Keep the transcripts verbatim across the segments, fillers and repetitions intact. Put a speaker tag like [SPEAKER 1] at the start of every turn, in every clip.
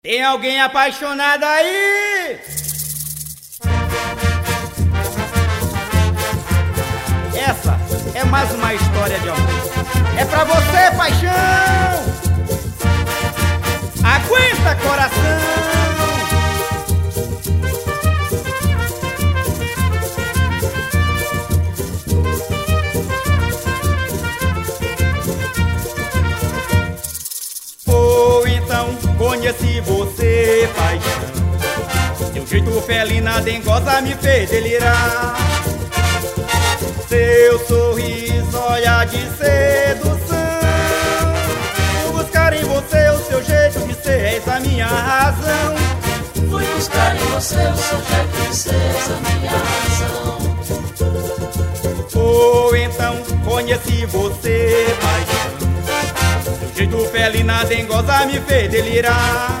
[SPEAKER 1] Tem alguém apaixonado aí? Essa é mais uma história de amor. É pra você, paixão! Aguenta, coração! Foi então, conheci você, paixão. Seu jeito felina dengosa me fez delirar. Seu sorriso, olhar de sedução. Fui buscar em você o seu jeito de ser, és a minha razão.
[SPEAKER 2] Fui buscar em você o seu jeito de ser, és a minha razão.
[SPEAKER 1] Foi então, conheci você, paixão. Seu jeito felina dengosa me fez delirar.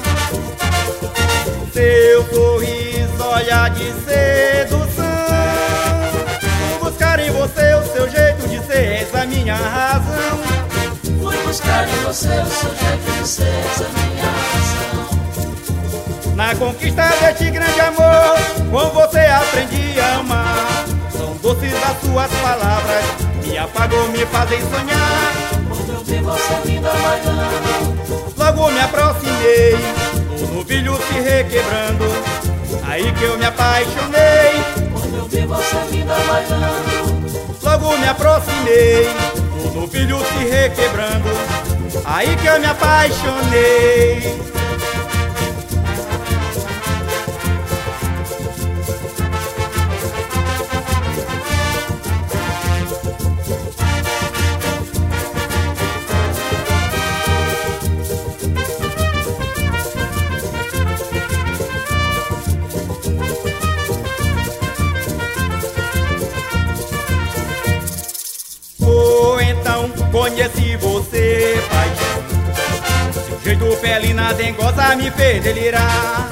[SPEAKER 1] Seu sorriso, olhar de sedução. Fui buscar em você o seu jeito de ser, és a minha razão.
[SPEAKER 2] Fui buscar em você o seu jeito de ser, és a minha razão.
[SPEAKER 1] Na conquista deste grande amor, com você aprendi a amar. São doces as suas palavras, me apagou, me fazem sonhar.
[SPEAKER 2] Quando eu vi você linda bailando,
[SPEAKER 1] logo me aproximei, o novilho se requebrando, aí que eu me apaixonei.
[SPEAKER 2] Quando eu vi você linda bailando,
[SPEAKER 1] logo me aproximei, o novilho se requebrando, aí que eu me apaixonei. Conheci você, paixão. Seu jeito felina dengosa me fez delirar.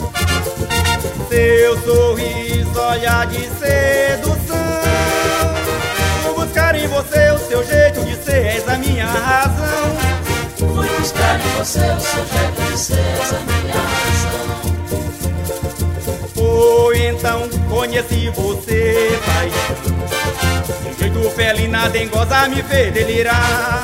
[SPEAKER 1] Seu sorriso, olhar de sedução. Fui buscar em você o seu jeito de ser, és a minha razão.
[SPEAKER 2] Fui buscar em você o seu jeito de ser, és a minha razão.
[SPEAKER 1] Foi então, conheci você, paixão. Seu jeito felina dengosa me fez delirar.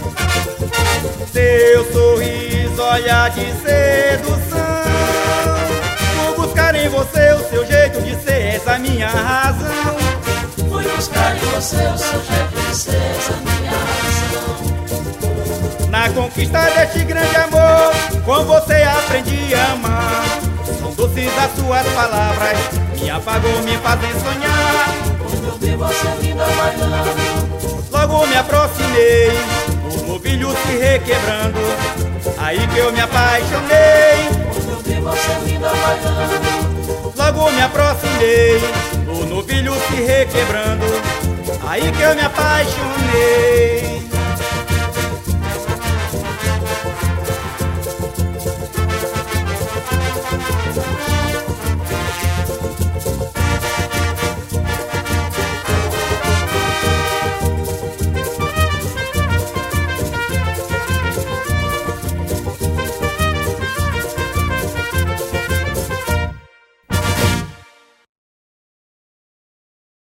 [SPEAKER 1] Seu sorriso, olhar de sedução. Fui buscar em você o seu jeito de ser, és a minha razão.
[SPEAKER 2] Fui buscar em você o seu jeito de ser, és a minha razão.
[SPEAKER 1] Na conquista deste grande amor, com você aprendi a amar. São doces as suas palavras, me apagou, me fazem sonhar.
[SPEAKER 2] Quando eu vi você linda bailando,
[SPEAKER 1] logo me aproximei, o novilho se requebrando, aí que eu me apaixonei.
[SPEAKER 2] Quando eu vi você linda bailando,
[SPEAKER 1] logo me aproximei, o novilho se requebrando, aí que eu me apaixonei.